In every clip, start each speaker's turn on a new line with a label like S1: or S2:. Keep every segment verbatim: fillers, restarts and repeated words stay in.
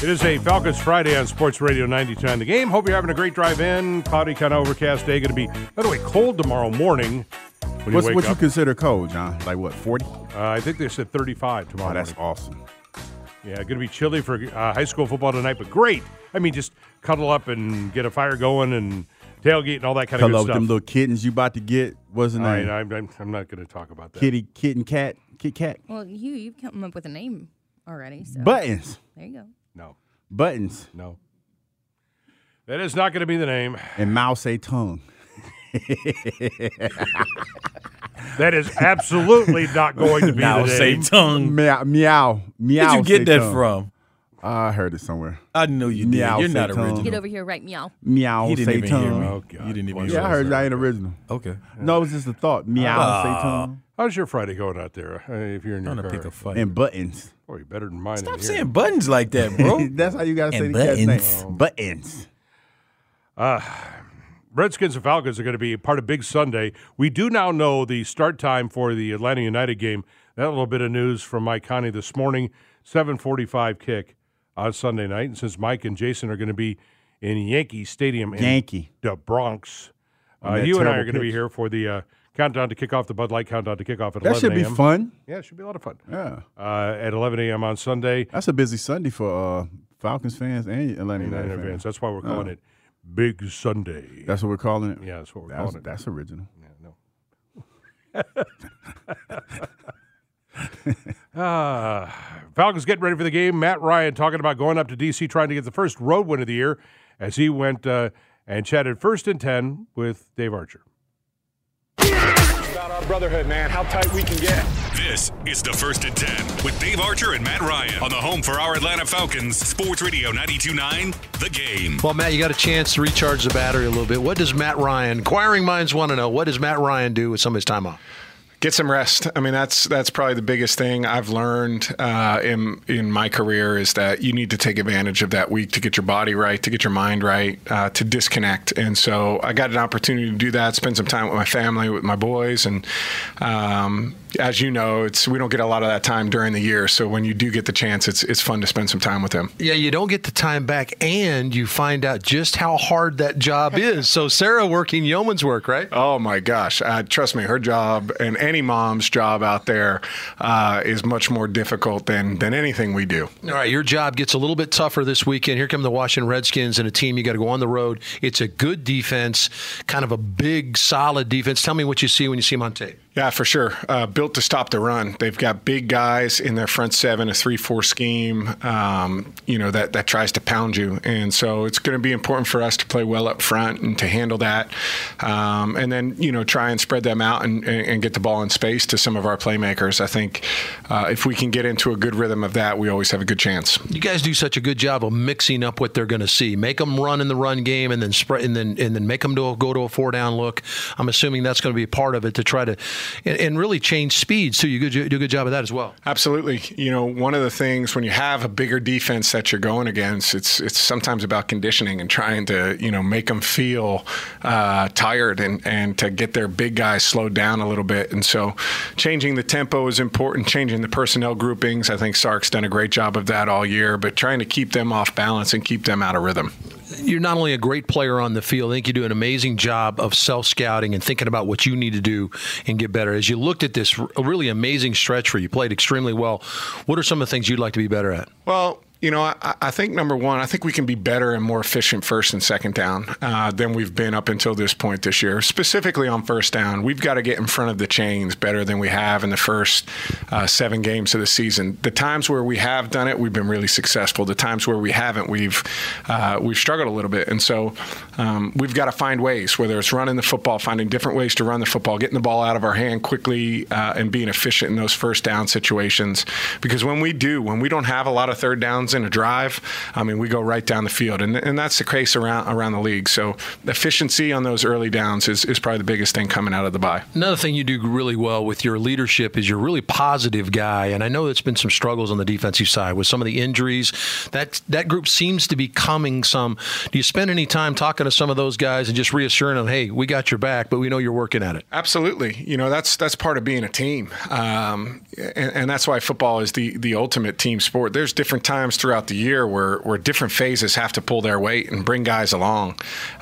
S1: It is a Falcons Friday on Sports Radio ninety-two point nine The Game. Hope you're having a great drive in. Cloudy, kind of overcast day. Going to be, by the way, cold tomorrow morning when you
S2: What's,
S1: wake
S2: what
S1: up.
S2: you consider cold, John? Like what, forty?
S1: Uh, I think they said thirty-five tomorrow
S2: Oh, that's
S1: morning.
S2: awesome.
S1: Yeah, going to be chilly for uh, high school football tonight, but great. I mean, just cuddle up and get a fire going and tailgate and all that kind of
S2: Hello,
S1: good stuff.
S2: them little kittens you about to get. What's the
S1: All right,
S2: name?
S1: I'm, I'm, I'm not going to talk about that.
S2: Kitty, kitten, cat, Kit Kat.
S3: Well, you you've come up with a name already. So
S2: Buttons.
S3: there you go.
S1: No,
S2: Buttons.
S1: no. That is not going to be the name.
S2: And mouse a tongue.
S1: That is absolutely not going to be
S4: Now
S1: the
S4: say
S1: name.
S4: tongue.
S2: Meow, meow, meow.
S4: Where'd you get
S2: say
S4: that
S2: tongue.
S4: from?
S2: I heard it somewhere.
S4: I know you did.
S2: Meow,
S4: You're
S2: say
S4: not
S2: tongue.
S4: original.
S3: Get over here, right? Meow.
S2: Meow,
S4: He didn't
S2: say
S4: even
S2: tongue.
S4: hear me.
S1: Oh, God.
S4: You didn't even
S2: Yeah, I heard
S4: that.
S2: I ain't original.
S4: Okay.
S2: No, it was just a thought. Meow,
S4: Ah.
S2: say tongue.
S1: How's your Friday going out there? Uh, if you're in your
S4: I'm gonna
S1: car,
S4: pick a fight.
S2: And buttons.
S1: boy, better than mine.
S4: Stop
S1: in here.
S4: saying buttons like that, bro.
S2: That's how you got to say
S4: And
S2: the cat's
S4: buttons.
S2: name. Buttons.
S1: Redskins and Falcons are going to be part of Big Sunday. We do now know the start time for the Atlanta United game. That little bit of news from Mike Conley this morning, seven forty-five kick on Sunday night. And since Mike and Jason are going to be in Yankee Stadium in
S2: Yankee.
S1: the Bronx, uh,
S2: that
S1: you and I
S2: terrible
S1: are going to be
S2: pitch.
S1: here for the uh, countdown to kick off, the Bud Light countdown to kick off at
S2: That
S1: eleven
S2: should be
S1: a.m.
S2: fun.
S1: Yeah, it should be a lot of fun.
S2: Yeah.
S1: Uh, at eleven a.m. on Sunday.
S2: That's a busy Sunday for uh, Falcons fans and Atlanta United
S1: United
S2: fans.
S1: fans. That's why we're calling
S2: Oh.
S1: it Big Sunday.
S2: That's what we're calling it?
S1: Yeah, that's what we're
S2: That's,
S1: calling it.
S2: that's original.
S1: Yeah, no. uh, Falcons getting ready for the game. Matt Ryan talking about going up to D C trying to get the first road win of the year as he went uh, and chatted first and ten with Dave Archer.
S5: About our brotherhood, man, how tight we can get.
S6: This is the First and Ten with Dave Archer and Matt Ryan on the home for our Atlanta Falcons, Sports Radio ninety-two point nine The Game.
S7: Well, Matt, you got a chance to recharge the battery a little bit. What does Matt Ryan, inquiring minds want to know, what does Matt Ryan do with some of his time off?
S5: Get some rest. I mean, that's that's probably the biggest thing I've learned uh, in in my career is that you need to take advantage of that week to get your body right, to get your mind right, uh, to disconnect. And so I got an opportunity to do that, spend some time with my family, with my boys, and um, as you know, it's we don't get a lot of that time during the year. So when you do get the chance, it's it's fun to spend some time with them.
S7: Yeah, you don't get the time back, and you find out just how hard that job is. So Sarah working yeoman's work, right?
S5: Oh my gosh! Uh, trust me, her job and any mom's job out there uh, is much more difficult than than anything we do.
S7: All right, your job gets a little bit tougher this weekend. Here come the Washington Redskins and a team you got to go on the road. It's a good defense, kind of a big, solid defense. Tell me what you see when you see them on tape.
S5: Yeah, for sure. Uh, built to stop the run. They've got big guys in their front seven, a three four scheme, um, you know, that, that tries to pound you. And so it's going to be important for us to play well up front and to handle that. Um, and then, you know, try and spread them out and, and get the ball in space to some of our playmakers. I think uh, if we can get into a good rhythm of that, we always have a good chance.
S7: You guys do such a good job of mixing up what they're going to see. Make them run in the run game and then spread and then and then make them do a, go to a four down look. I'm assuming that's going to be a part of it to try to and, and really change speeds too. You do, do a good job of that as well.
S5: Absolutely. You know, one of the things when you have a bigger defense that you're going against, it's it's sometimes about conditioning and trying to, you know, make them feel uh, tired and, and to get their big guys slowed down a little bit. And so changing the tempo is important, changing the personnel groupings. I think Sark's done a great job of that all year, but trying to keep them off balance and keep them out of rhythm.
S7: You're not only a great player on the field, I think you do an amazing job of self-scouting and thinking about what you need to do and get better. As you looked at this a really amazing stretch for you, played extremely well. What are some of the things you'd like to be better at?
S5: Well, you know, I, I think number one, I think we can be better and more efficient first and second down uh, than we've been up until this point this year. Specifically on first down, we've got to get in front of the chains better than we have in the first uh, seven games of the season. The times where we have done it, we've been really successful. The times where we haven't, we've uh, we've struggled a little bit. And so um, we've got to find ways, whether it's running the football, finding different ways to run the football, getting the ball out of our hand quickly uh, and being efficient in those first down situations. Because when we do, when we don't have a lot of third downs in a drive, I mean, we go right down the field. And and that's the case around around the league. So efficiency on those early downs is, is probably the biggest thing coming out of the bye.
S7: Another thing you do really well with your leadership is you're a really positive guy. And I know there's been some struggles on the defensive side with some of the injuries. That that group seems to be coming some. Do you spend any time talking to some of those guys and just reassuring them, hey, we got your back, but we know you're working at it?
S5: Absolutely. You know, that's that's part of being a team. Um, and, and that's why football is the, the ultimate team sport. There's different times times throughout the year where, where different phases have to pull their weight and bring guys along.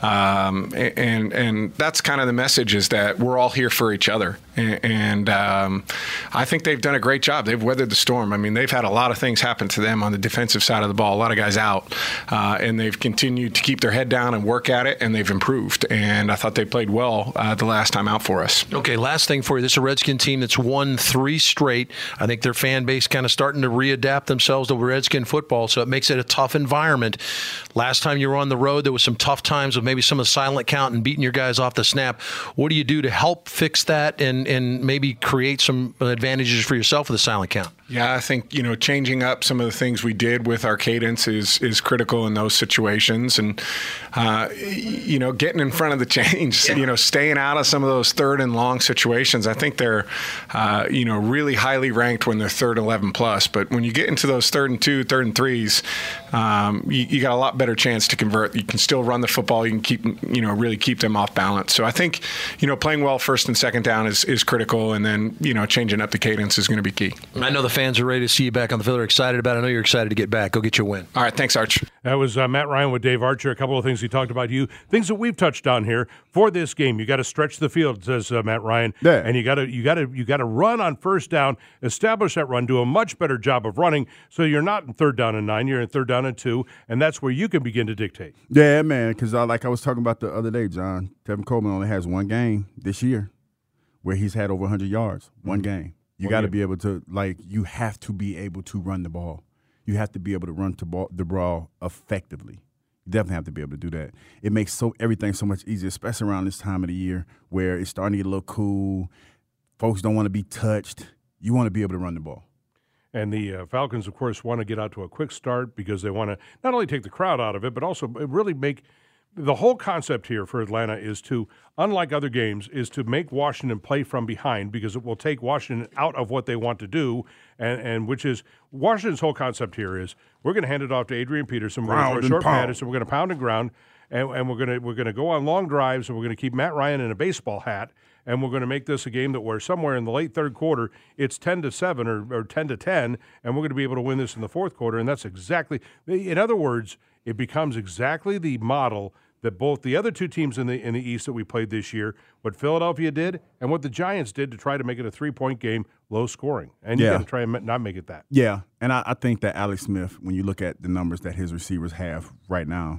S5: Um, and, and that's kind of the message, is that we're all here for each other. And, and um, I think they've done a great job. They've weathered the storm. I mean, they've had a lot of things happen to them on the defensive side of the ball, a lot of guys out, uh, and they've continued to keep their head down and work at it, and they've improved. And I thought they played well uh, the last time out for us.
S7: Okay, last thing for you. This is a Redskin team that's won three straight. I think their fan base kind of starting to readapt themselves to Redskin football, so it makes it a tough environment. Last time you were on the road, there was some tough times with maybe some of the silent count and beating your guys off the snap. What do you do to help fix that and, and maybe create some advantages for yourself with the silent count?
S5: Yeah, I think, you know, changing up some of the things we did with our cadence is is critical in those situations. And, uh, you know, getting in front of the chains, yeah. you know, staying out of some of those third and long situations. I think they're, uh, you know, really highly ranked when they're third eleven plus. But when you get into those third and two, third and threes, um, you, you got a lot better chance to convert. You can still run the football. You can keep, you know, really keep them off balance. So I think, you know, playing well first and second down is, is critical. And then, you know, changing up the cadence is going to be key.
S7: I know the fans are ready to see you back on the field. They're excited about it. I know you're excited to get back. Go get you a win.
S5: All right. Thanks, Arch.
S1: That was uh, Matt Ryan with Dave Archer. A couple of things he talked about you, things that we've touched on here for this game. You got to stretch the field, says uh, Matt Ryan.
S2: Yeah.
S1: And you got to you got to you got to run on first down, establish that run, do a much better job of running, so you're not in third down and nine, you're in third down and two, and that's where you can begin to dictate.
S2: Yeah, man. Because uh, like I was talking about the other day, John, Tevin Coleman only has one game this year where he's had over one hundred yards. One game. You got to be able to, like, you have to be able to run the ball. You have to be able to run to ball, the ball effectively. You definitely have to be able to do that. It makes so everything so much easier, especially around this time of the year where it's starting to get a little cool. Folks don't want to be touched. You want to be able to run the ball.
S1: And the uh, Falcons, of course, want to get out to a quick start because they want to not only take the crowd out of it, but also really make – the whole concept here for Atlanta is to, unlike other games, is to make Washington play from behind, because it will take Washington out of what they want to do, and, and which is Washington's whole concept here is we're going to hand it off to Adrian Peterson. We're going to throw a short pass, and we're going to pound and ground, and, and we're going to we're going to go on long drives, and we're going to keep Matt Ryan in a baseball hat, and we're going to make this a game that where somewhere in the late third quarter it's ten to seven or, or ten to ten, and we're going to be able to win this in the fourth quarter. And that's exactly, in other words, it becomes exactly the model that both the other two teams in the in the East that we played this year, what Philadelphia did and what the Giants did to try to make it a three-point game, low scoring. And you
S2: yeah.
S1: got to try and not make it that.
S2: Yeah, and I, I think that Alex Smith, when you look at the numbers that his receivers have right now,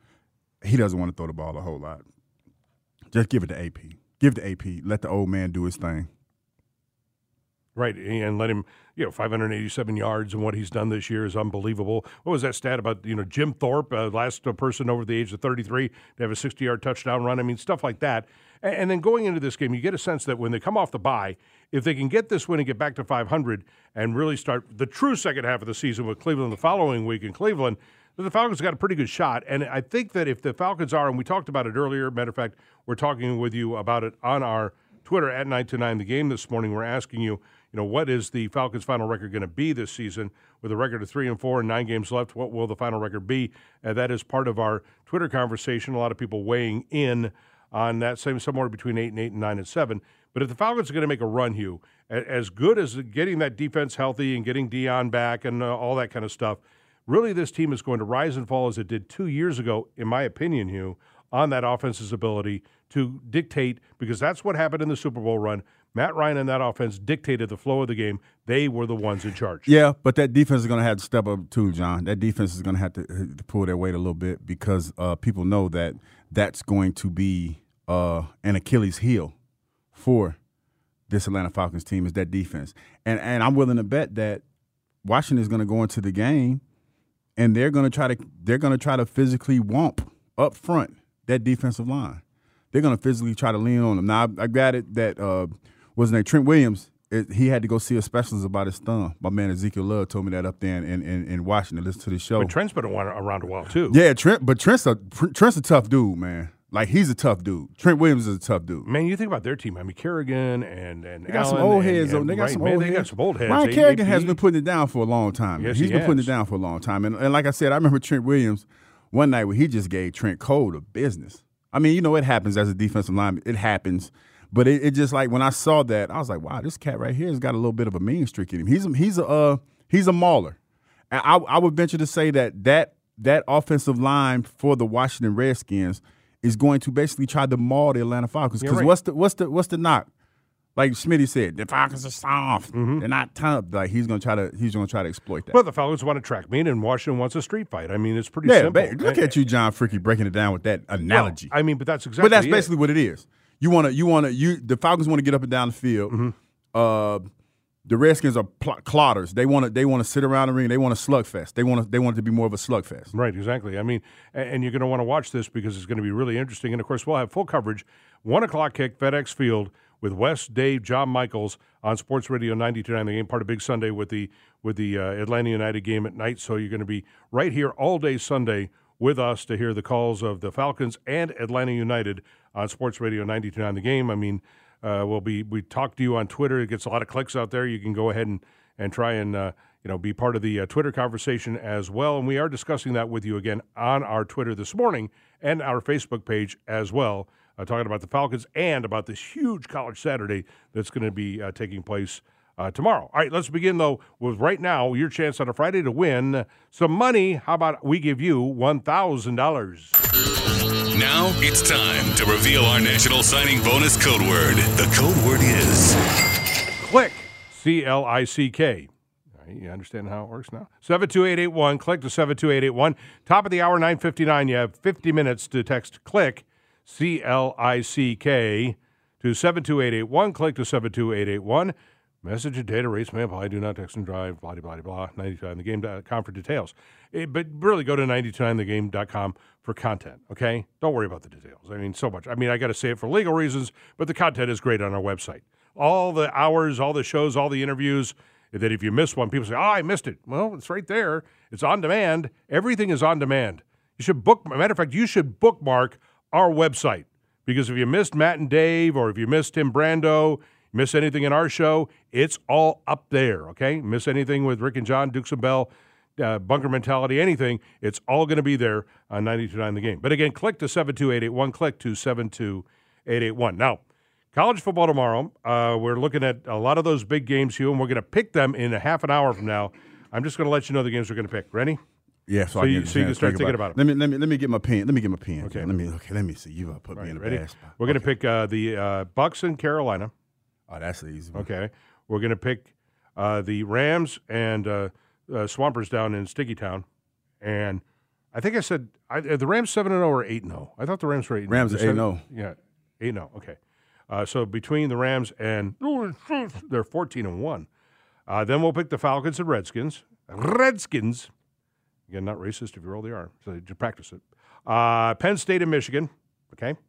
S2: he doesn't want to throw the ball a whole lot. Just give it to A P. Give it to A P. Let the old man do his thing.
S1: Right, and let him, you know, five hundred eighty-seven yards, and what he's done this year is unbelievable. What was that stat about, you know, Jim Thorpe, uh, last person over the age of thirty-three, to have a sixty-yard touchdown run? I mean, stuff like that. And, and then going into this game, you get a sense that when they come off the bye, if they can get this win and get back to five hundred and really start the true second half of the season with Cleveland the following week in Cleveland, the Falcons got a pretty good shot. And I think that if the Falcons are, and we talked about it earlier, matter of fact, we're talking with you about it on our Twitter at nine two nine The Game this morning. We're asking you, you know, what is the Falcons' final record going to be this season with a record of three and four and nine games left? What will the final record be? Uh, that is part of our Twitter conversation. A lot of people weighing in on that, same somewhere between eight and eight and nine and seven. But if the Falcons are going to make a run, Hugh, as good as getting that defense healthy and getting Dion back and uh, all that kind of stuff, really this team is going to rise and fall as it did two years ago, in my opinion, Hugh, on that offense's ability to dictate, because that's what happened in the Super Bowl run. Matt Ryan and that offense dictated the flow of the game. They were the ones in charge.
S2: Yeah, but that defense is going to have to step up too, John. That defense is going to have to, to pull their weight a little bit, because uh, people know that that's going to be uh, an Achilles heel for this Atlanta Falcons team, is that defense. And and I'm willing to bet that Washington is going to go into the game and they're going to try to they're going to try to physically whomp up front that defensive line. They're going to physically try to lean on them. Now, I, I got it that uh, what's his name, Trent Williams, it, he had to go see a specialist about his thumb. My man Ezekiel Love told me that up there in, in, in Washington. Listen to the show.
S1: But Trent's been around a while, too.
S2: Yeah, Trent, but Trent's a, Trent's a tough dude, man. Like, he's a tough dude. Trent Williams is a tough dude.
S1: Man, you think about their team. I mean, Kerrigan and, and
S2: they got
S1: Allen
S2: some old
S1: and,
S2: heads.
S1: And,
S2: they got
S1: right,
S2: some
S1: man,
S2: old
S1: they
S2: heads.
S1: got some old heads.
S2: Ryan
S1: A-
S2: Kerrigan
S1: A P.
S2: has been putting it down for a long time.
S1: Yes,
S2: He's
S1: he
S2: been putting
S1: has.
S2: it down for a long time. And, and like I said, I remember Trent Williams one night where he just gave Trent Cole the business. I mean, you know, it happens as a defensive lineman. It happens. But it, it just like when I saw that, I was like, wow, this cat right here has got a little bit of a mean streak in him. He's a, he's a uh, he's a mauler. And I, I would venture to say that that that offensive line for the Washington Redskins is going to basically try to maul the Atlanta Falcons. Because
S1: right.
S2: what's the what's the what's the knock? Like Smitty said, the Falcons are soft.
S1: Mm-hmm.
S2: They're not tough. Like he's gonna try to he's gonna try to exploit that.
S1: Well, the Falcons want a track meet, and Washington wants a street fight. I mean, it's pretty
S2: yeah,
S1: simple.
S2: ba- look at you, John Fricky, breaking it down with that analogy.
S1: Well, I mean, but that's exactly.
S2: But that's
S1: it.
S2: basically what it is. You want to, you want to, you. The Falcons want to get up and down the field.
S1: Mm-hmm.
S2: Uh, the Redskins are pl- clotters. They want to, they want to sit around the ring. They want a slugfest. They want to, they want it to be more of a slugfest.
S1: Right, exactly. I mean, and, and you're going to want to watch this because it's going to be really interesting. And of course, we'll have full coverage. One o'clock kick, FedEx Field, with Wes, Dave, John Michaels on Sports Radio ninety-two point nine. The game, part of Big Sunday with the with the uh, Atlanta United game at night. So you're going to be right here all day Sunday with us to hear the calls of the Falcons and Atlanta United on Sports Radio ninety-two point nine. The game. I mean, uh, we'll be we talk to you on Twitter. It gets a lot of clicks out there. You can go ahead and and try and uh, you know be part of the uh, Twitter conversation as well. And we are discussing that with you again on our Twitter this morning and our Facebook page as well. Uh, talking about the Falcons and about this huge College Saturday that's going to be uh, taking place uh, tomorrow. All right, let's begin, though, with right now your chance on a Friday to win some money. How about we give you one thousand dollars?
S6: Now it's time to reveal our national signing bonus code word. The code word is
S1: Click, C L I C K. All right, you understand how it works now? seven two eight eight one, click to seven two eight eight one. Top of the hour, nine fifty-nine. You have fifty minutes to text CLICK, C L I C K, to seven two eight eight one. Click to seven two eight eight one. Message and data rates may apply. Do not text and drive. Blah, blah, blah, blah. ninety-two nine the game dot com for details. It, but really, go to ninety-two nine the game dot com for content, okay? Don't worry about the details. I mean, so much. I mean, I got to say it for legal reasons, but the content is great on our website. All the hours, all the shows, all the interviews, that if you miss one, people say, oh, I missed it. Well, it's right there. It's on demand. Everything is on demand. You should book, matter of fact, you should bookmark our website, because if you missed Matt and Dave, or if you missed Tim Brando, miss anything in our show, it's all up there, okay? Miss anything with Rick and John, Dukes and Bell, uh, Bunker Mentality, anything, it's all going to be there on ninety-two point nine The Game. But again, click to seven two eight eight one, click to seven two eight eight one. Now, college football tomorrow, uh, we're looking at a lot of those big games, Hugh, and we're going to pick them in a half an hour from now. I'm just going to let you know the games we're going to pick. Ready?
S2: Yeah, so,
S1: So
S2: I
S1: you-
S2: can
S1: so you can start
S2: think
S1: thinking about it.
S2: Let me let me let me get my pen. Let me get my pen.
S1: Okay.
S2: Let me okay. Let me see. You uh, put
S1: All
S2: me
S1: right,
S2: in a
S1: ready?
S2: bad spot.
S1: We're going to
S2: Okay.
S1: pick uh, the uh, Bucks and Carolina.
S2: Oh, that's the easy one.
S1: Okay. We're going to pick uh, the Rams and uh, uh, Swampers down in Sticky Town. And I think I said I, are the Rams seven and oh or eight and oh? I thought the Rams were eight and oh.
S2: Rams are eight and oh.
S1: Yeah, eight and oh. Okay. Uh, so between the Rams and they're fourteen and one. Uh, then we'll pick the Falcons and Redskins. Redskins. Again, not racist if you roll the R, so you practice it. Uh, Penn State and Michigan. Okay.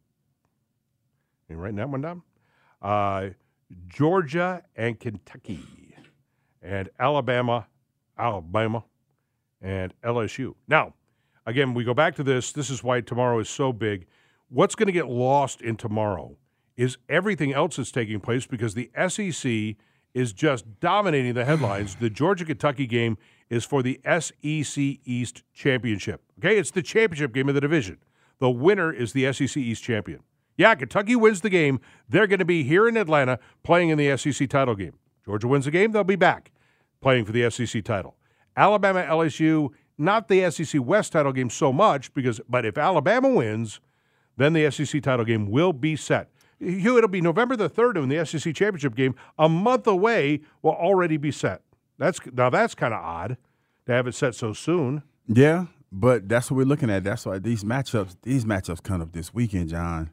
S1: You writing that one down? Uh, Georgia and Kentucky, and Alabama, Alabama, and L S U. Now, again, we go back to this. This is why tomorrow is so big. What's going to get lost in tomorrow is everything else that's taking place, because the S E C is just dominating the headlines. The Georgia-Kentucky game is for the S E C East Championship. Okay, it's the championship game of the division. The winner is the S E C East champion. Yeah, Kentucky wins the game. They're going to be here in Atlanta playing in the S E C title game. Georgia wins the game. They'll be back playing for the S E C title. Alabama, L S U, not the S E C West title game so much, because, but if Alabama wins, then the S E C title game will be set. Hugh, it'll be November the third when the S E C championship game, a month away, will already be set. That's now that's kind of odd to have it set so soon.
S2: Yeah, but that's what we're looking at. That's why these matchups, these matchups coming up this weekend, John,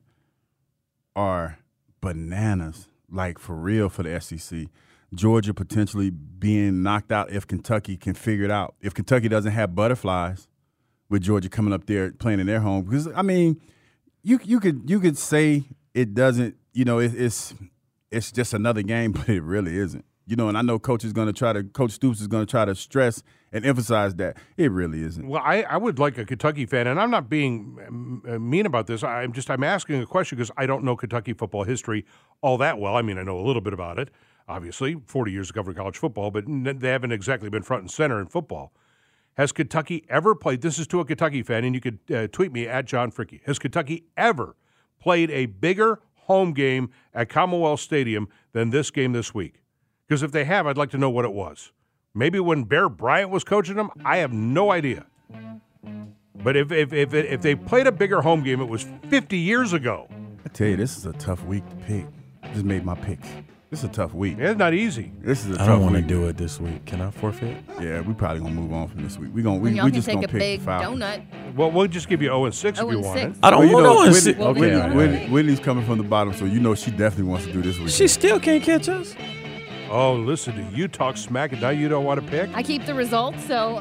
S2: are bananas. Like, for real, for the S E C. Georgia potentially being knocked out if Kentucky can figure it out. If Kentucky doesn't have butterflies with Georgia coming up there playing in their home, because I mean, you you could you could say it doesn't. You know, it, it's it's just another game, but it really isn't. You know, and I know Coach is going to try to, Coach Stoops is going to try to stress and emphasize that it really isn't.
S1: Well, I, I would like a Kentucky fan, and I'm not being um, mean about this. I'm just I'm asking a question because I don't know Kentucky football history all that well. I mean, I know a little bit about it, obviously, forty years of covering college football, but they haven't exactly been front and center in football. Has Kentucky ever played, this is to a Kentucky fan, and you could uh, tweet me at John Fricky, has Kentucky ever played a bigger home game at Commonwealth Stadium than this game this week? Because if they have, I'd like to know what it was. Maybe when Bear Bryant was coaching them, I have no idea. But if if if, if they played a bigger home game, it was fifty years ago.
S2: I tell you, this is a tough week to pick. Just made my picks. This is a tough week.
S1: Yeah, it's not easy.
S2: This is a
S4: I
S2: tough
S4: don't want to
S2: week.
S4: do it this week. Can I forfeit?
S2: Yeah, we probably gonna move on from this week. We gonna we,
S3: Y'all
S2: we
S3: can
S2: just
S3: take
S2: gonna
S3: a
S2: pick
S3: big
S2: the Falcons.
S3: donut.
S1: Well, we'll just give you zero and six if
S3: Oh,
S1: you
S3: and
S1: want
S3: six.
S1: it.
S4: I don't
S2: Well, you
S4: want
S2: know,
S4: no
S2: Whitney,
S4: assist.
S3: Well,
S2: Whitney,
S3: Whitney-
S4: Okay.
S2: Whitney- Whitney's coming from the bottom, so you know she definitely wants to do this week.
S4: She still can't catch us.
S1: Oh, listen to you talk smack, and now you don't want to pick?
S3: I keep the results, so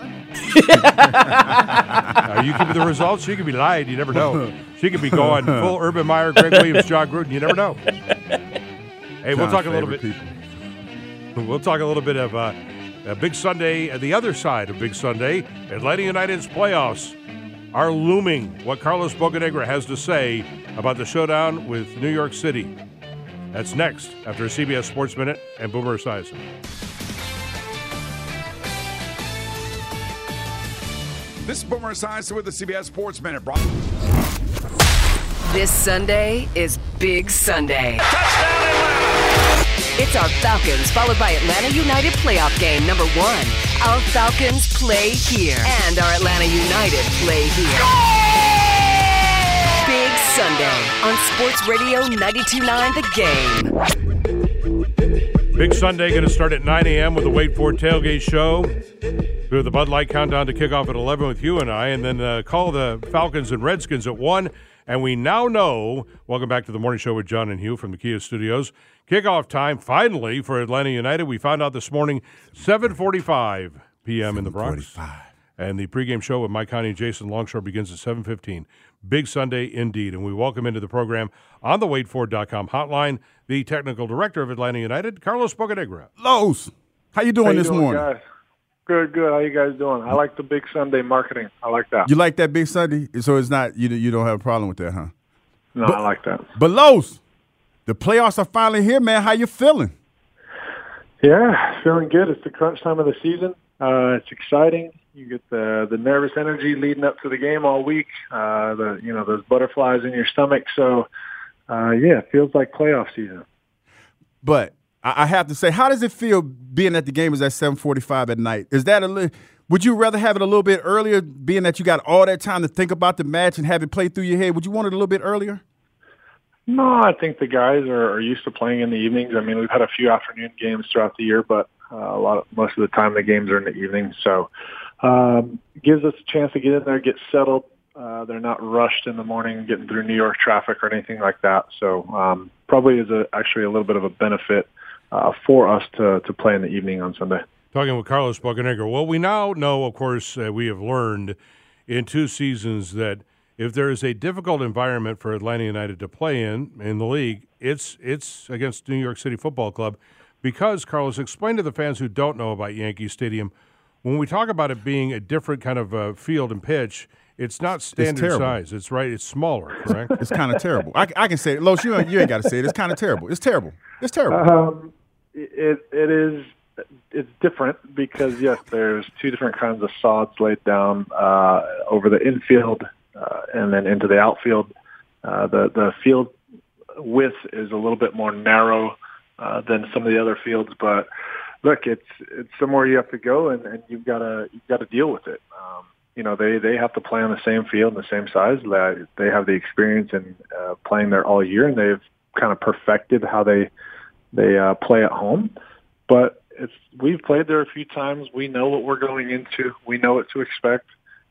S1: Are you keeping the results? She could be lying. You never know. She could be going full Urban Meyer, Greg Williams, John Gruden. You never know. Hey, we'll
S2: John's
S1: talk a little bit.
S2: favorite people.
S1: We'll talk a little bit of uh, a Big Sunday, uh, the other side of Big Sunday. Atlanta United's playoffs are looming. What Carlos Bocanegra has to say about the showdown with New York City. That's next after a C B S Sports Minute and Boomer Esiason.
S8: This is Boomer Esiason with the C B S Sports Minute. Brought-
S9: This Sunday is Big Sunday. Touchdown Atlanta! It's our Falcons, followed by Atlanta United playoff game number one. Our Falcons play here, and our Atlanta United play here. Big Sunday on Sports Radio ninety-two point nine The Game.
S1: Big Sunday going to start at nine a.m. with the Wait For Tailgate Show. Do the Bud Light countdown to kick off at eleven with you and I, and then uh, call the Falcons and Redskins at one. And we now know, welcome back to the morning show with John and Hugh from the Kia Studios. Kickoff time, finally, for Atlanta United. We found out this morning, seven forty-five p.m. in the Bronx. And the pregame show with Mike Connie and Jason Longshore begins at seven fifteen. Big Sunday indeed. And we welcome into the program on the wait for dot com hotline the technical director of Atlanta United, Carlos Bocanegra.
S2: Los, how you doing
S10: How you
S2: this
S10: doing,
S2: morning?
S10: guys? Good, good. How you guys doing? I like the Big Sunday marketing. I like that.
S2: You like that Big Sunday? So it's not you. You don't have a problem with that, huh?
S10: No,
S2: but,
S10: I like that.
S2: But Los, the playoffs are finally here, man. How you feeling?
S10: Yeah, feeling good. It's the crunch time of the season. Uh, it's exciting. You get the the nervous energy leading up to the game all week. Uh, the you know those butterflies in your stomach. So uh, yeah, it feels like playoff season.
S2: But I, I have to say, how does it feel being at the game is at seven forty-five at night? Is that a li- would you rather have it a little bit earlier, being that you got all that time to think about the match and have it play through your head? Would you want it a little bit earlier?
S10: No, I think the guys are, are used to playing in the evenings. I mean, we've had a few afternoon games throughout the year, but uh, a lot of most of the time the games are in the evening. So um, it gives us a chance to get in there, get settled. Uh, they're not rushed in the morning, getting through New York traffic or anything like that. So um, probably is a, actually a little bit of a benefit uh, for us to to play in the evening on Sunday.
S1: Talking with Carlos Bocanegra. Well, we now know, of course, uh, we have learned in two seasons that if there is a difficult environment for Atlanta United to play in in the league, it's it's against New York City Football Club. Because, Carlos, explain to the fans who don't know about Yankee Stadium, when we talk about it being a different kind of uh, field and pitch, it's not standard
S2: terrible.
S1: size. It's right. It's smaller, correct?
S2: It's kind of terrible. I, I can say it. Los, you, ain't- you ain't got to say it. It's kind of terrible. It's terrible. It's terrible.
S10: Um, it it is it's different because yes, there's two different kinds of sods laid down uh, over the infield uh, and then into the outfield. Uh, the the field width is a little bit more narrow uh, than some of the other fields, but look, it's it's somewhere you have to go, and, and you've got to you've got to deal with it. Um, you know, they they have to play on the same field and the same size. That they have the experience in uh, playing there all year, and they've kind of perfected how they they uh, play at home. But it's we've played there a few times. We know what we're going into. We know what to expect.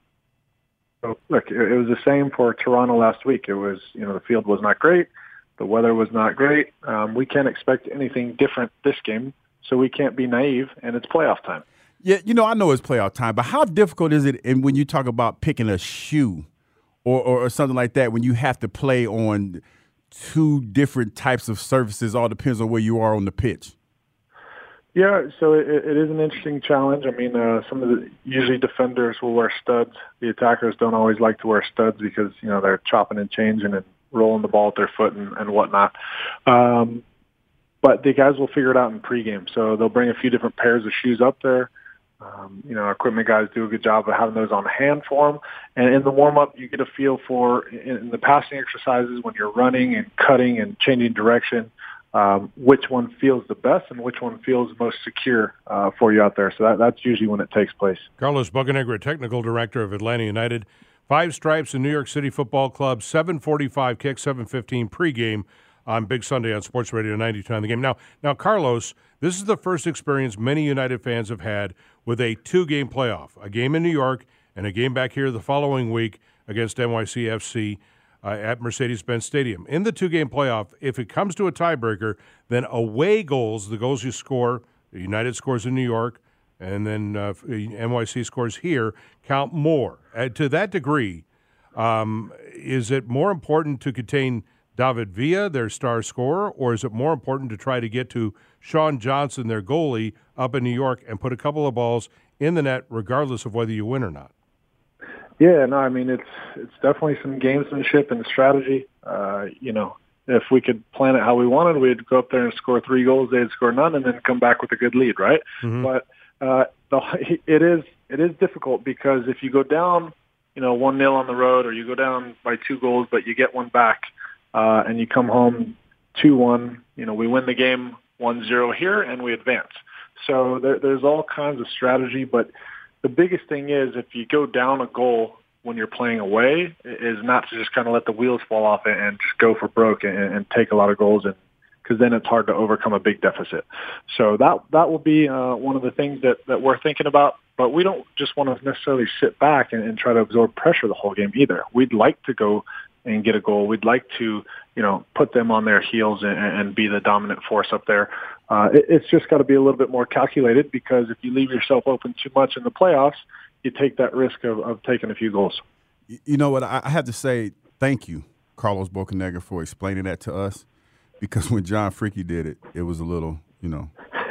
S10: So look, it, it was the same for Toronto last week. It was, you know, the field was not great. The weather was not great. Um, we can't expect anything different this game, so we can't be naive, and it's playoff time.
S2: Yeah, you know, I know it's playoff time, but how difficult is it and when you talk about picking a shoe or, or, or something like that, when you have to play on two different types of surfaces, all depends on where you are on the pitch?
S10: Yeah, so it, it is an interesting challenge. I mean, uh, some of the usually defenders will wear studs. The attackers don't always like to wear studs because, you know, they're chopping and changing and rolling the ball at their foot and, and whatnot. Um, but the guys will figure it out in pregame. So they'll bring a few different pairs of shoes up there. Um, you know, our equipment guys do a good job of having those on hand for them. And in the warm-up, you get a feel for, in, in the passing exercises, when you're running and cutting and changing direction, um, which one feels the best and which one feels most secure uh, for you out there. So that, that's usually when it takes place.
S1: Carlos Bocanegra, Technical Director of Atlanta United. Five stripes in New York City Football Club, seven forty-five kick, seven fifteen pregame on Big Sunday on Sports Radio ninety-two on the game. Now, now, Carlos, this is the first experience many United fans have had with a two-game playoff, a game in New York and a game back here the following week against N Y C F C uh, at Mercedes-Benz Stadium. In the two-game playoff, if it comes to a tiebreaker, then away goals, the goals you score, United scores in New York, and then uh, N Y C scores here, count more. Uh, to that degree, um, is it more important to contain David Villa, their star scorer, or is it more important to try to get to Sean Johnson, their goalie, up in New York and put a couple of balls in the net regardless of whether you win or not?
S10: Yeah, no, I mean, it's it's definitely some gamesmanship and strategy. Uh, you know, if we could plan it how we wanted, we'd go up there and score three goals, they'd score none, and then come back with a good lead, right? Mm-hmm. But uh, the, it is it is difficult because if you go down, you know, one nil on the road, or you go down by two goals, but you get one back, uh, and you come home two one, you know, we win the game one zero here, and we advance. So there, there's all kinds of strategy, but the biggest thing is if you go down a goal when you're playing away, is not to just kind of let the wheels fall off and, and just go for broke and, and take a lot of goals, and because then it's hard to overcome a big deficit. So that that will be uh, one of the things that, that we're thinking about. But we don't just want to necessarily sit back and, and try to absorb pressure the whole game either. We'd like to go and get a goal. We'd like to, you know, put them on their heels and, and be the dominant force up there. Uh, it, it's just got to be a little bit more calculated, because if you leave yourself open too much in the playoffs, you take that risk of, of taking a few goals.
S2: You know what? I have to say thank you, Carlos Bocanegra, for explaining that to us, because when John Freaky did it, it was a little, you know.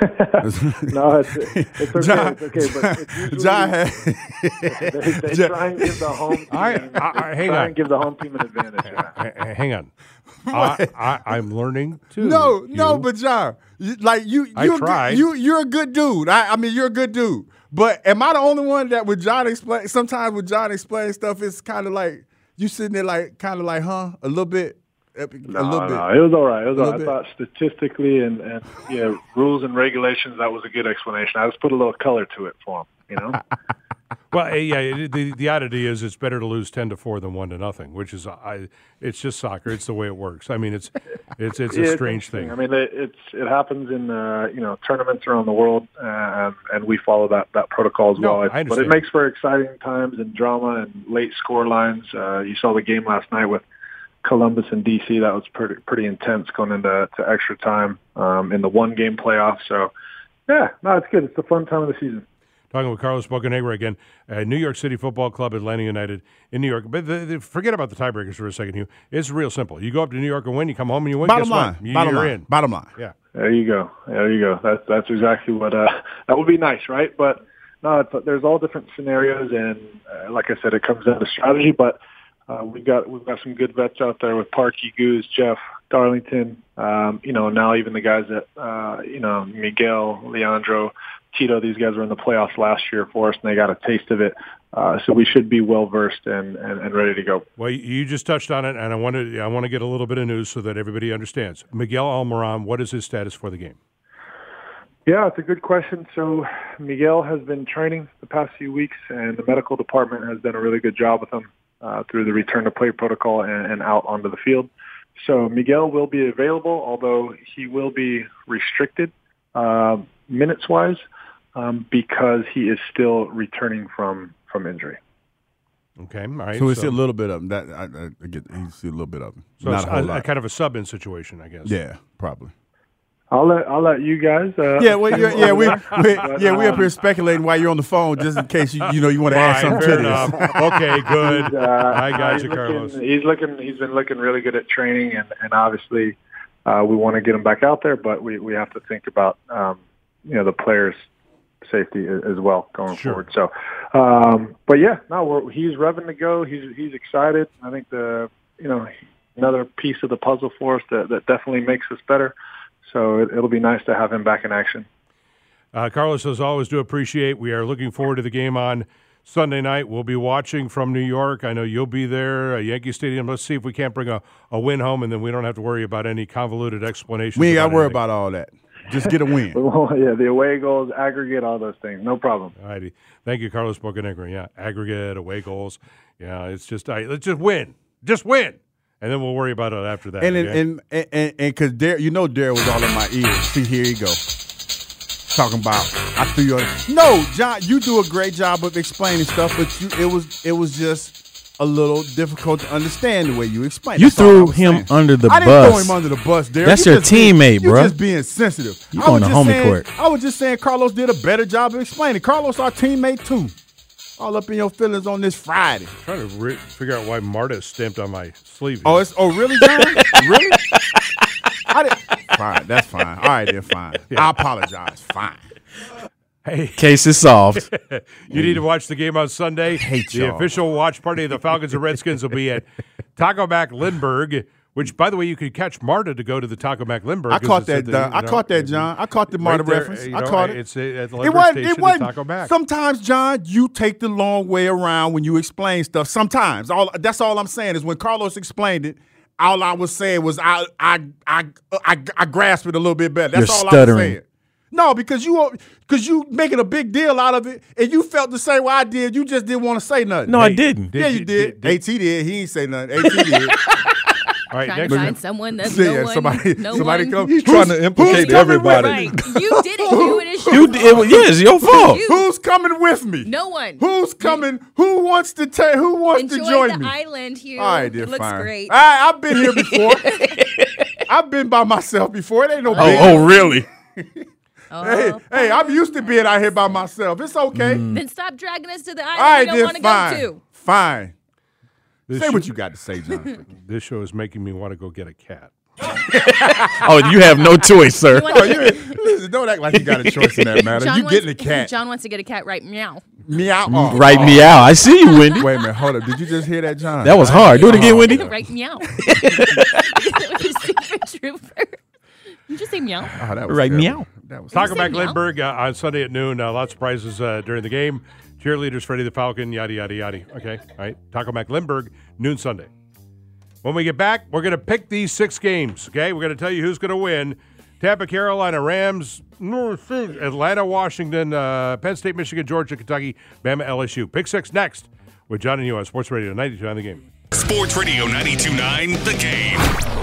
S10: no, it's, it's okay.
S2: John,
S10: it's okay. But it's usually,
S2: John had,
S10: they, they
S2: John,
S10: try and give the home team,
S1: I, I, I, hang
S10: try
S1: on.
S10: and give the home team an advantage. Yeah.
S1: Hang on. I, I, I'm learning too.
S2: No,
S1: you.
S2: no, but John, you, like you,
S1: I
S2: you're
S1: tried.
S2: Good, you, you're a good dude. I, I mean, you're a good dude. But am I the only one that when John explain? Sometimes when John explains stuff, it's kind of like you sitting there, like kind of like, huh, a little bit. A
S10: No,
S2: little
S10: no,
S2: bit.
S10: it was all right. It was all right. I
S2: bit.
S10: thought statistically and, and yeah, rules and regulations, that was a good explanation. I just put a little color to it for him, you know?
S1: Well, yeah, the the oddity is it's better to lose ten to four than one to nothing, which is I. It's just soccer. It's the way it works. I mean, it's it's it's
S10: Yeah,
S1: a
S10: it's
S1: strange
S10: interesting.
S1: thing.
S10: I mean, it, it's it happens in uh, you know tournaments around the world, uh, and we follow that, that protocol as
S1: No,
S10: well.
S1: I
S10: It, but
S1: understand.
S10: it makes for exciting times and drama and late score lines. Uh, you saw the game last night with Columbus and D C. That was pretty pretty intense going into to extra time um, in the one game playoff. So yeah, no, it's good. It's the fun time of the season.
S1: Talking with Carlos Bocanegra again, uh, New York City Football Club, Atlanta United in New York. But the, the, forget about the tiebreakers for a second, Hugh. It's real simple. You go up to New York and win, you come home and you win.
S2: Bottom
S1: Guess
S2: line.
S1: what? You,
S2: Bottom
S1: you're
S2: line.
S1: in.
S2: Bottom line.
S1: Yeah.
S10: There you go. There you go. That's that's exactly what uh, that would be nice, right? But no, it's, there's all different scenarios, and uh, like I said, it comes down to strategy. But uh, we've got we've got some good vets out there with Parkey, Goose, Jeff, Darlington. Um, you know, now even the guys that uh, you know, Miguel, Leandro, Tito. These guys were in the playoffs last year for us, and they got a taste of it. Uh, so we should be well versed and, and, and ready to go.
S1: Well, you just touched on it, and I want to I want to get a little bit of news so that everybody understands. Miguel Almiron, what is his status for the game?
S10: Yeah, it's a good question. So Miguel has been training the past few weeks, and the medical department has done a really good job with him uh, through the return to play protocol and, and out onto the field. So Miguel will be available, although he will be restricted uh, minutes-wise um, because he is still returning from, from injury.
S1: Okay, all right.
S2: So we see a little bit of him. That I, I get. You see a little bit of him.
S1: So
S2: Not
S1: it's
S2: a whole
S1: a,
S2: lot.
S1: a kind of a sub-in situation, I guess.
S2: Yeah, probably.
S10: I'll let I'll let you guys. Uh,
S2: Yeah, well, you're, yeah, we, we
S10: But,
S2: yeah we up
S10: um,
S2: here speculating while you're on the phone, just in case you you know you want to
S1: Fine,
S2: add something
S1: fair
S2: to
S1: enough.
S2: this.
S1: Okay, good.
S10: He's, uh,
S1: I got
S10: he's
S1: you,
S10: looking,
S1: Carlos.
S10: He's looking. He's been looking really good at training, and, and obviously uh, we want to get him back out there, but we, we have to think about um, you know the players' safety a- as well going
S1: Sure.
S10: forward. So, um, but yeah, no, we're, he's revving to go. He's he's excited. I think the you know another piece of the puzzle for us that, that definitely makes us better. So it, it'll be nice to have him back in action.
S1: Uh, Carlos, as always, do appreciate. We are looking forward to the game on Sunday night. We'll be watching from New York. I know you'll be there, uh, Yankee Stadium. Let's see if we can't bring a, a win home, and then we don't have to worry about any convoluted explanations.
S2: We ain't got to worry
S1: anything.
S2: about all that. Just get a win.
S10: Well, yeah, the away goals, aggregate, all those things. No problem.
S1: All righty. Thank you, Carlos Bocanegra. Yeah, aggregate, away goals. Yeah, it's just, all right, let's just win. Just win. And then we'll worry about it after that.
S2: And
S1: okay?
S2: and and and because Dare, you know, Dare was all in my ears. See, here you go. Talking about, I threw you on. No, John, you do a great job of explaining stuff, but you, it was it was just a little difficult to understand the way you explained.
S4: You
S2: That's all I
S4: threw
S2: was
S4: him
S2: saying.
S4: under the
S2: I
S4: bus.
S2: didn't throw him under the bus, Dare.
S4: That's
S2: You
S4: your
S2: just being-
S4: teammate,
S2: you
S4: bruh.
S2: just being sensitive.
S4: You
S2: I
S4: on
S2: was
S4: the
S2: just
S4: homie
S2: saying-
S4: court.
S2: I was just saying Carlos did a better job of explaining. Carlos, our teammate too. All up in your feelings on this Friday.
S1: I'm trying to re- figure out why Marta is stamped on my sleeve.
S2: Oh, it's oh really, John? Really? I didn't, fine, that's fine. All right, then fine. I apologize. Fine.
S1: Hey,
S4: Case is solved.
S1: you need to watch the game on Sunday.
S2: hate
S1: the
S2: y'all.
S1: official watch party of the Falcons and Redskins will be at Taco Mac Lindbergh, which, by the way, you could catch Marta to go to the Taco Mac Lindbergh.
S2: I
S1: 'cause
S2: caught
S1: it's at
S2: that.
S1: the,
S2: uh,
S1: you
S2: I
S1: know,
S2: caught that, John. I caught the Marta
S1: right there,
S2: reference.
S1: you
S2: I
S1: know,
S2: caught it.
S1: It's at the
S2: It
S1: Lindbergh
S2: wasn't.
S1: station
S2: It wasn't.
S1: at Taco Mac.
S2: Sometimes, John, you take the long way around when you explain stuff. Sometimes, all that's all I'm saying is when Carlos explained it, all I was saying was I I I I, I grasped it a little bit better. That's
S4: You're
S2: all
S4: stuttering.
S2: I was saying. No, because you because you making a big deal out of it, and you felt the same way I did. You just didn't want to say nothing.
S4: No, I didn't.
S2: yeah,
S1: did
S2: you
S1: you-
S2: did.
S1: did-
S2: At did. He ain't say nothing. At did.
S1: All right,
S3: Trying
S1: next
S3: to find someone that's
S2: Yeah,
S3: no one.
S2: somebody,
S3: no
S2: somebody
S3: one.
S2: come.
S8: He's
S2: Who's-
S8: trying to implicate
S2: who's coming
S8: everybody.
S2: with me?
S3: Right. You did it. You and it's your
S4: You, it, was- yeah, it's your fault.
S3: You.
S2: Who's coming with me?
S3: No one.
S2: Who's coming? Who wants to take? Who wants
S3: Enjoy
S2: to join
S3: the
S2: me?
S3: island, Hugh.
S2: All right, then
S3: it looks
S2: fine.
S3: great.
S2: All right, I've been here before. I've been by myself before. It ain't no big.
S4: Oh, oh, really?
S3: Oh,
S2: Hey, hey, I'm used to being out here by myself. It's okay.
S3: Then stop dragging us to the island
S2: All right,
S3: we don't
S2: then
S3: want to
S2: fine.
S3: go to.
S2: Fine.
S1: This
S2: Say
S1: show-
S2: what you got to say, John.
S1: This show is making me want to go get a cat.
S4: Oh, you have no choice, sir.
S3: You want
S2: Oh, you, listen, don't act like you got a choice in that matter.
S3: John
S2: You
S3: wants-
S2: getting a cat?
S3: John wants to get a cat, right? Meow.
S2: Meow. Oh,
S4: Right me out. I see you, Wendy.
S2: Wait a minute. Hold up. Did you just hear that, John?
S4: That was hard. Do it again,
S2: Oh.
S4: Wendy.
S3: Right, meow. Super trooper. You just say meow.
S2: Oh, that was
S4: Right,
S2: terrible.
S4: meow.
S2: That was
S1: Taco
S3: say
S1: Mac
S3: meow?
S1: Lindbergh uh, on Sunday at noon. Uh, lots of prizes uh, during the game. Cheerleaders, Freddie the Falcon, yada, yada, yada. Okay, all right. Taco Mac Lindbergh, noon Sunday. When we get back, we're going to pick these six games, okay? We're going to tell you who's going to win. Tampa, Carolina, Rams, Atlanta, Washington, uh, Penn State, Michigan, Georgia, Kentucky, Bama, L S U. Pick six next with John and you on Sports Radio ninety-two on the game.
S6: Sports Radio ninety-two point nine, The Game.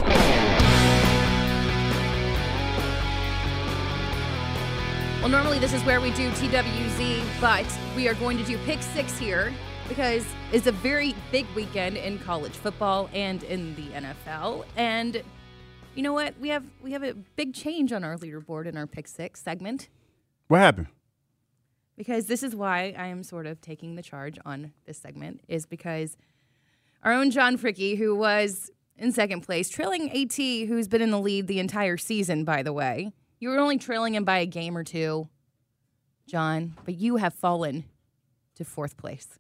S3: Well, normally this is where we do T W Z, but we are going to do Pick Six here because it's a very big weekend in college football and in the N F L. And you know what? We have we have a big change on our leaderboard in our Pick Six segment
S2: What happened?
S3: because this is why I am sort of taking the charge on this segment is because our own John Fricky, who was in second place, trailing AT, who's been in the lead the entire season, by the way. You were only trailing him by a game or two, John, but you have fallen to fourth place.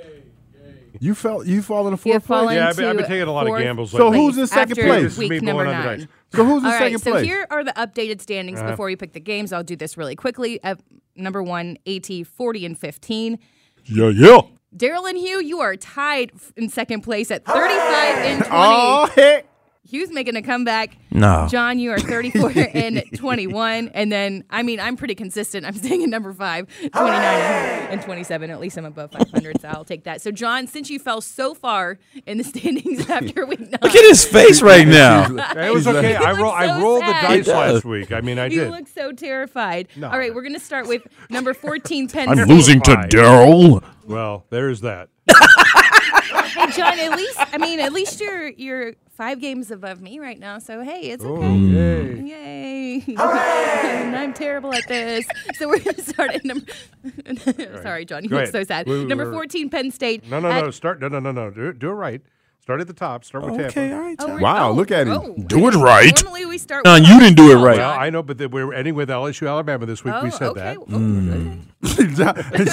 S2: You felt you fallen in
S3: You have
S2: fourth place.
S3: fallen
S1: Yeah, I've been,
S3: to
S1: I've been taking a lot of
S3: fourth
S1: gambles
S2: So
S1: lately.
S2: who's in second
S3: after
S2: place?
S1: This is me
S3: Week
S1: blowing
S3: number
S1: on the
S3: nine.
S1: dice.
S2: So who's in
S3: All right,
S2: second
S3: so
S2: place?
S3: here are the updated standings
S1: Uh-huh.
S3: before we pick the games. I'll do this really quickly. At number one, AT, forty and fifteen.
S4: Yeah, yeah.
S3: Daryl and Hugh, you are tied f- in second place at thirty-five and twenty.
S2: Oh heck!
S3: Hugh's making a comeback.
S4: No.
S3: John, you are thirty-four and twenty-one. And then, I mean, I'm pretty consistent. I'm staying at number five, twenty-nine and twenty-seven. At least I'm above five hundred, so I'll take that. So, John, since you fell so far in the standings after week nine.
S4: Look at his face right now.
S1: It was okay. I,
S3: look
S1: roll, I
S3: so
S1: rolled the
S3: sad.
S1: dice
S4: He does.
S1: last week. I mean, I
S3: You
S1: did.
S3: look so terrified.
S1: No.
S3: All right, we're going to start with number fourteen, Penn
S4: I'm
S3: State.
S4: losing to
S1: Fine.
S4: Daryl.
S1: Well, there's that.
S3: Hey, John, at least, I mean, at least you're you're five games above me right now. So, hey, it's
S1: Oh,
S3: okay.
S1: yay.
S3: Yay. And I'm terrible at this. So we're going to start at number. Sorry, John. You
S1: Go
S3: look
S1: ahead.
S3: so sad.
S1: We- we
S3: number
S1: were-
S3: fourteen, Penn State.
S1: No, no,
S3: at-
S1: no. Start. No, no, no, no. Do it, do it right. Start at the top. Start with
S4: Okay,
S1: Tampa.
S4: all right.
S3: Oh, we're-
S2: Wow,
S3: oh,
S2: look at him.
S3: oh.
S4: Do it right.
S3: Normally we start.
S4: John,
S3: with-
S4: you didn't do it
S3: Oh,
S4: right.
S1: Well,
S3: John.
S1: I know, but the, we're ending with L S U Alabama this week.
S3: Oh,
S1: we said
S3: okay.
S1: that.
S3: Oh,
S4: Mm.
S2: John-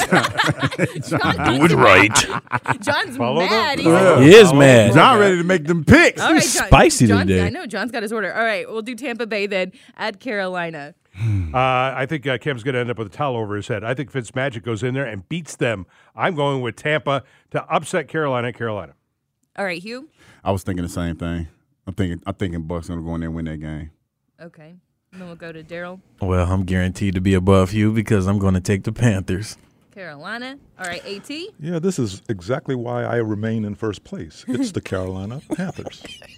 S3: John,
S4: Do it right.
S3: John's
S1: Follow the-
S3: mad. He's
S2: Yeah.
S4: He is mad.
S2: John ready to make them picks.
S3: All right,
S4: He's
S3: John,
S4: spicy
S3: John,
S4: today.
S3: I know John's got his order. All right, we'll do Tampa Bay then. Add Carolina.
S1: uh, I think uh, Cam's going to end up with a towel over his head. I think Fitzmagic goes in there and beats them. I'm going with Tampa to upset Carolina at Carolina.
S3: All right, Hugh?
S2: I was thinking the same thing. I'm thinking I'm thinking Bucks going to go in there and win that game.
S3: Okay. And then we'll go to Daryl.
S4: Well, I'm guaranteed to be above you because I'm going to take the Panthers.
S3: Carolina. All right, AT?
S11: Yeah, this is exactly why I remain in first place. It's the Carolina Panthers.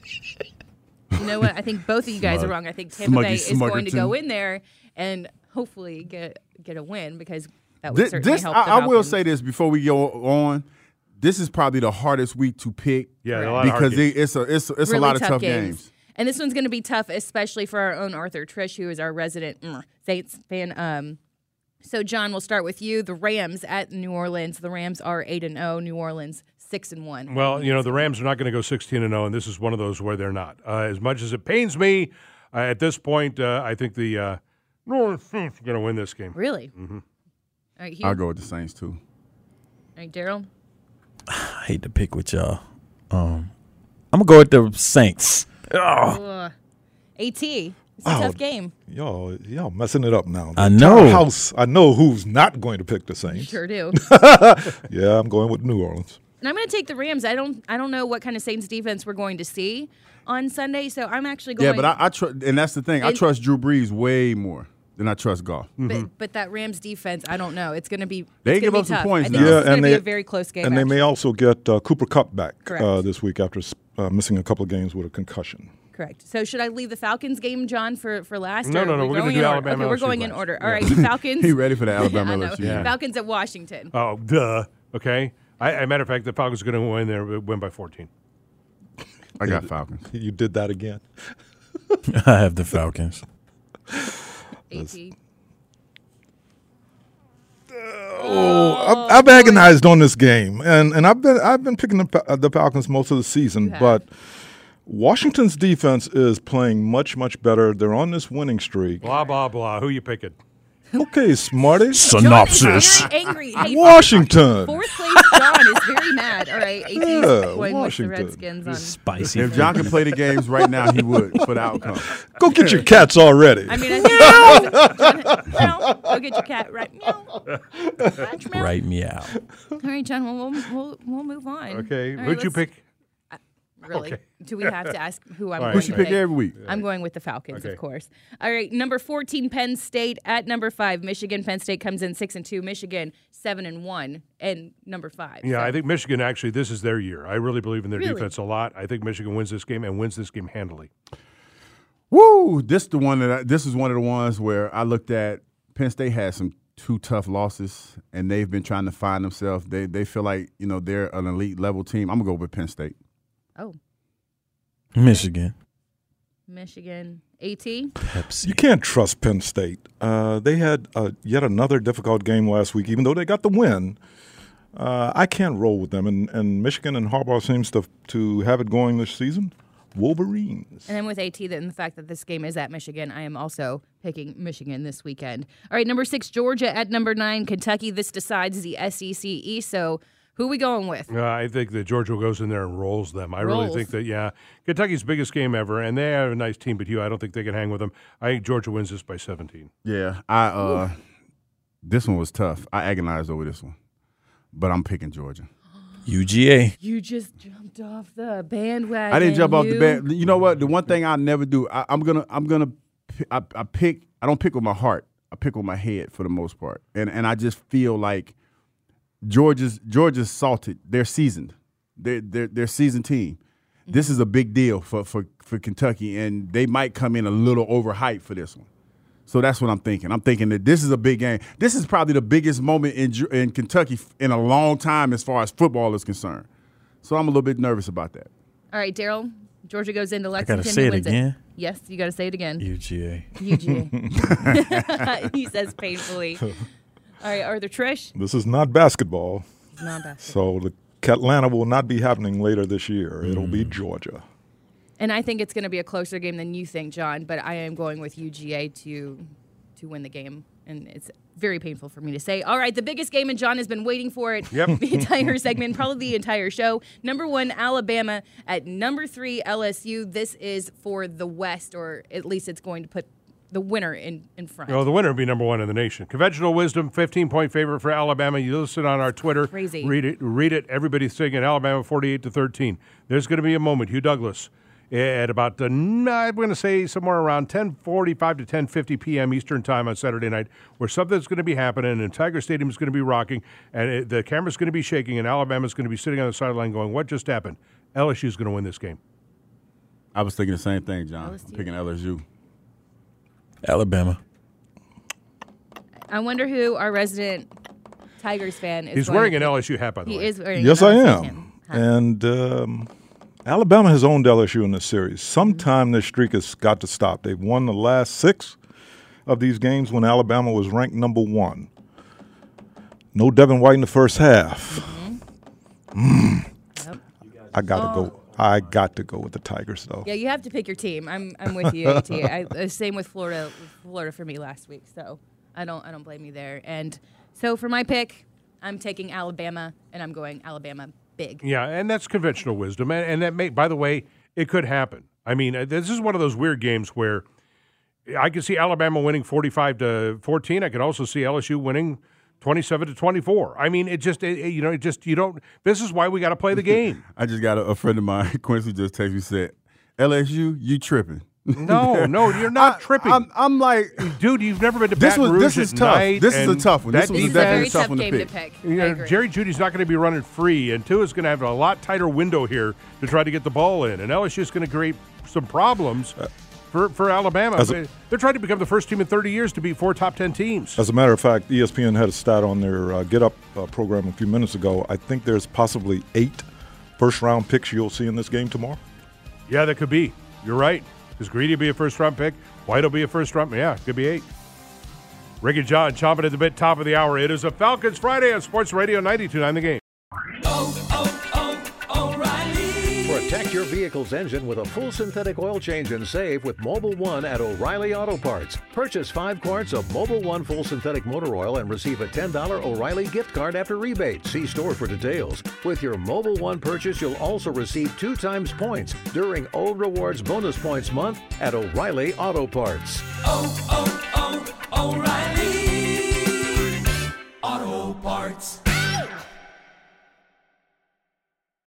S3: You know what? I think both of you guys
S2: Smug.
S3: are wrong. I think Tampa
S2: Smuggy
S3: Bay is going to go
S2: Smuggerton.
S3: in there and hopefully get get a win because that would
S2: This,
S3: certainly
S2: this
S3: help
S2: I,
S3: the
S2: I will
S3: Falcons.
S2: say this before we go on. This is probably the hardest week to pick.
S1: Yeah, a lot of hard
S2: because
S1: games.
S2: it, it's a it's a, it's
S3: Really
S2: a lot of
S3: tough
S2: tough
S3: games.
S2: games.
S3: And this one's going to be tough, especially for our own Arthur Trish, who is our resident mm, Saints fan. Um, so, John, we'll start with you. The Rams at New Orleans. The Rams are eight and zero. New Orleans six and one.
S1: Well, you know, the Rams are not going to go sixteen and oh, and this is one of those where they're not. Uh, as much as it pains me, uh, at this point, uh, I think the uh, New Orleans Saints are going to win this game.
S3: Really?
S1: Mm-hmm.
S3: All right, Hugh.
S2: I'll go with the Saints too.
S3: All right, Daryl.
S4: I hate to pick with y'all. Um, I'm going to go with the Saints. Oh.
S3: Ugh. AT. It's a
S11: Oh.
S3: tough game.
S11: Y'all, y'all messing it up now. The
S4: I know.
S11: entire House, I know who's not going to pick the Saints.
S3: Sure do.
S11: Yeah, I'm going with New Orleans.
S3: And I'm going to take the Rams. I don't. I don't know what kind of Saints defense we're going to see on Sunday, so I'm actually going.
S2: Yeah, but I, I trust, and that's the thing. I
S3: And-
S2: trust Drew Brees way more than I trust Goff.
S3: But, but that Rams defense, I don't know. It's going to be.
S2: Mm-hmm. They
S3: it's
S2: give
S3: gonna
S2: up
S3: be
S2: some
S3: tough.
S2: points
S3: I
S2: now.
S3: think
S11: Yeah,
S3: this is going
S11: and
S3: to be
S11: they-
S3: a very close game.
S11: And they may
S3: actually.
S11: also get uh, Cooper Kupp back uh,
S3: Correct.
S11: this week after uh, missing a couple of games with a concussion.
S3: Correct. So should I leave the Falcons game, John, for, for last?
S1: No,
S3: or
S1: no,
S3: are
S1: no,
S3: we
S1: we're gonna
S3: going
S1: do
S3: in order?
S1: Alabama
S3: Okay, we're
S1: L S U
S3: going in
S1: last.
S3: order. All
S1: Yeah.
S3: right, the Falcons.
S2: He ready for the Alabama
S3: I know.
S2: L S U. Yeah.
S3: Falcons at Washington.
S1: Oh, duh. Okay. I, as a matter of fact, the Falcons are going to win there, win by fourteen.
S2: I got Falcons.
S11: You did that again.
S4: I have the Falcons.
S3: AT.
S11: Oh, I've, I've agonized on this game, and, and I've been I've been picking the, Fa- uh, the Falcons most of the season,
S3: You have.
S11: but Washington's defense is playing much much better. They're on this winning streak.
S1: Blah, blah, blah. Who you picking?
S11: Okay, Smarty.
S4: Synopsis.
S3: John is very angry. Hey,
S11: Washington.
S3: Fourth place John is very mad. All right, AT's
S11: Yeah,
S3: going with the
S11: Washington.
S3: Redskins on.
S4: Spicy.
S2: If John could play the games right now, he would for the outcome.
S11: Go get your cats already.
S3: I mean, I think John, meow, go get your cat right. Meow. Scratch, meow.
S4: Right meow.
S3: All right, John. Well, we'll we'll, we'll move on.
S1: Okay.
S3: All right,
S1: Who'd you
S3: let's-
S1: pick?
S3: Really?
S1: Okay.
S3: Do we have to ask who I'm
S1: All right.
S3: going
S2: Who she
S3: to
S2: pick
S3: pick?
S2: every week?
S3: I'm going with the Falcons,
S1: Okay.
S3: of course. All right, number fourteen, Penn State at number five, Michigan. Penn State comes in six and two. Michigan seven and one, and number five.
S1: Yeah,
S3: So-
S1: I think Michigan actually, this is their year. I really believe in their
S3: Really?
S1: defense a lot. I think Michigan wins this game and wins this game handily.
S2: Woo! This the one that I, this is one of the ones where I looked at. Penn State had some two tough losses, and they've been trying to find themselves. They they feel like you know they're an elite level team. I'm gonna go with Penn State.
S3: Oh,
S4: Michigan.
S3: Michigan. AT?
S4: Pepsi.
S11: You can't trust Penn State. Uh, they had uh, yet another difficult game last week, even though they got the win. Uh, I can't roll with them, and, and Michigan and Harbaugh seems to to have it going this season. Wolverines.
S3: And then with AT, and the fact that this game is at Michigan, I am also picking Michigan this weekend. All right, number six, Georgia at number nine, Kentucky. This decides the S E C East. So who are we going with?
S1: Uh, I think that Georgia goes in there and rolls them. I really
S3: Rolls.
S1: think that, yeah, Kentucky's biggest game ever, and they have a nice team, but Hugh, I don't think they can hang with them. I think Georgia wins this by seventeen.
S2: Yeah, I uh, this one was tough. I agonized over this one, but I'm picking Georgia.
S4: U G A.
S3: You just jumped off the bandwagon.
S2: I didn't jump off the
S3: you.
S2: bed. You know what? The one thing I never do, I, I'm gonna, I'm gonna, pi- I, I pick. I don't pick with my heart. I pick with my head for the most part, and and I just feel like Georgia's Georgia's salted. They're seasoned. They're they're they're seasoned team. This is a big deal for for for Kentucky, and they might come in a little overhyped for this one. So that's what I'm thinking. I'm thinking that this is a big game. This is probably the biggest moment in Ge- in Kentucky in a long time as far as football is concerned. So I'm a little bit nervous about that.
S3: All right, Daryl. Georgia goes into
S4: I
S3: Lexington.
S4: gotta say
S3: Who
S4: it
S3: wins
S4: again.
S3: Yes, you got to say it again.
S4: U G A.
S3: U G A. He says painfully. All right, Arthur Trish.
S11: This is not basketball,
S3: Not basketball.
S11: so the Atlanta will not be happening later this year. It'll be Georgia.
S3: And I think it's going to be a closer game than you think, John, but I am going with U G A to to win the game. And it's very painful for me to say. All right, the biggest game, and John has been waiting for it
S1: Yep.
S3: the entire segment, probably the entire show. Number one, Alabama. At number three, L S U. This is for the West, or at least it's going to put the winner in, in front.
S1: Oh, the winner would be number one in the nation. Conventional wisdom, fifteen-point favorite for Alabama. You listen on our Twitter.
S3: Crazy.
S1: Read it. Read it. Everybody's singing Alabama forty-eight to thirteen. There's going to be a moment. Hugh Douglas at about, uh, I'm going to say somewhere around ten forty-five to ten fifty p.m. Eastern time on Saturday night, where something's going to be happening and Tiger Stadium is going to be rocking and it, the camera's going to be shaking and Alabama's going to be sitting on the sideline going, what just happened? L S U's going to win this game.
S2: I was thinking the same thing, John.
S3: L S U.
S2: I'm picking L S U.
S4: Alabama.
S3: I wonder who our resident Tigers fan is.
S1: He's
S3: going
S1: wearing
S3: to
S1: an L S U hat, by the
S3: He
S1: way.
S3: is wearing
S11: Yes,
S3: an
S11: I
S3: L S U
S11: am.
S3: hat. Huh.
S11: And um, Alabama has owned L S U in this series. Sometime this streak has got to stop. They've won the last six of these games when Alabama was ranked number one. No Devin White in the first half.
S3: Mm-hmm.
S11: Mm.
S3: Yep.
S11: I got to
S3: Oh.
S11: go. I got to go with the Tigers, though.
S3: Yeah, you have to pick your team. I'm I'm with you, A T. I, uh, same with Florida. Florida for me last week, so I don't I don't blame you there. And so for my pick, I'm taking Alabama, and I'm going Alabama big.
S1: Yeah, and that's conventional wisdom. And, and that may, by the way, it could happen. I mean, uh, this is one of those weird games where I could see Alabama winning forty-five to fourteen. I could also see L S U winning twenty-seven to twenty-four. I mean, it just, it, you know, it just, you don't, this is why we got to play the game.
S2: I just got a, a friend of mine, Quincy, just texted me, said, L S U, you tripping.
S1: No, no, you're not
S2: I,
S1: tripping.
S2: I'm, I'm like,
S1: dude, you've never been to
S2: this
S1: Baton
S2: was
S1: Rouge
S2: this is
S1: at
S2: tough.
S1: night,
S2: This is a
S1: and
S2: tough one. This
S1: that
S2: was
S3: This is a
S2: definitely
S3: very
S2: a tough
S3: tough
S2: one to
S3: game
S2: pick.
S3: to pick.
S1: You
S3: I
S1: know,
S3: agree.
S1: Jerry Judy's not going to be running free, and Tua's going to have a lot tighter window here to try to get the ball in, and L S U is going to create some problems for, for Alabama.
S11: As a-
S1: They're trying to become the first team in thirty years to beat four top ten teams.
S11: As a matter of fact, E S P N had a stat on their uh, Get Up uh, program a few minutes ago. I think there's possibly eight first-round picks you'll see in this game tomorrow.
S1: Yeah, that could be. You're right. Because Greedy will be a first-round pick. White will be a first-round. Yeah, it could be eight. Rick and John chomping at the bit, top of the hour. It is a Falcons Friday on Sports Radio ninety-two point nine The Game.
S12: Protect your vehicle's engine with a full synthetic oil change and save with Mobil one at O'Reilly Auto Parts. Purchase five quarts of Mobil one full synthetic motor oil and receive a ten dollars O'Reilly gift card after rebate. See store for details. With your Mobil one purchase, you'll also receive two times points during O Rewards Bonus Points Month at O'Reilly Auto Parts.
S13: Oh, oh, oh, O'Reilly Auto Parts.